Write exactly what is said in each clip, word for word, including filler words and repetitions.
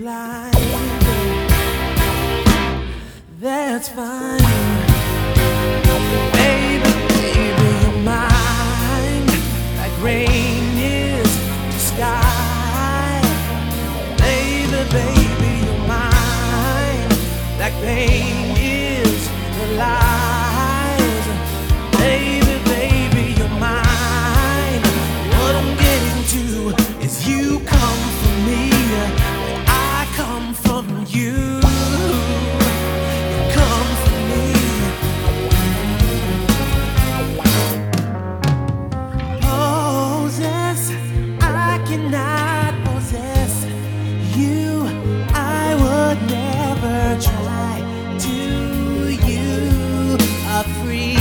blind. That's fine. Baby, baby, you're mine. Like rain is the sky. Baby, baby, you're mine. Like pain is the lies. Baby, baby, you're mine. What I'm getting to is you come from me, and I come from you. You come from me. Possess, I cannot possess you. I would never try to. You are free.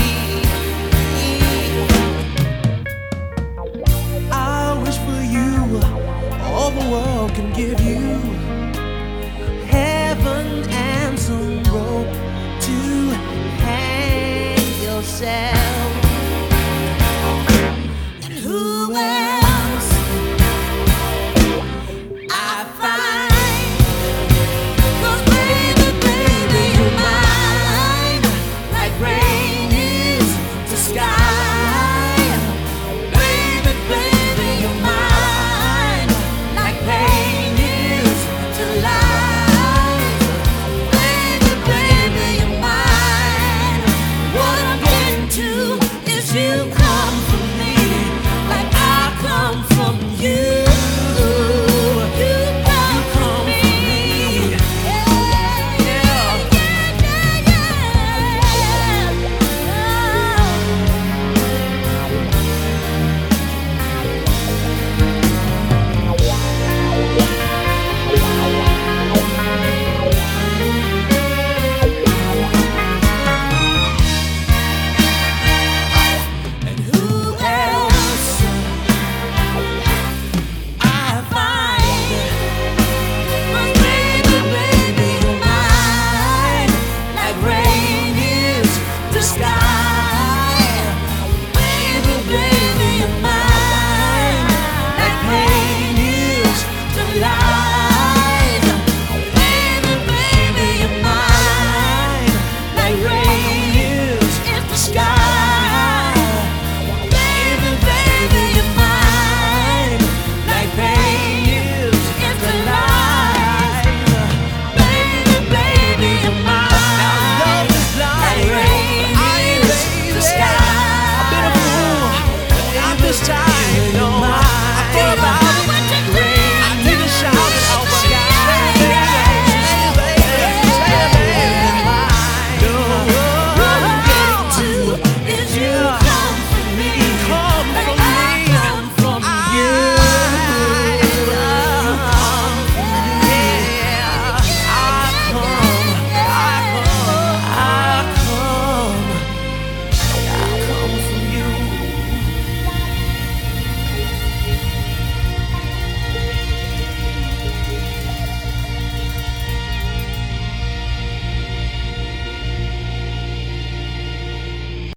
I wish for you all the world can give you.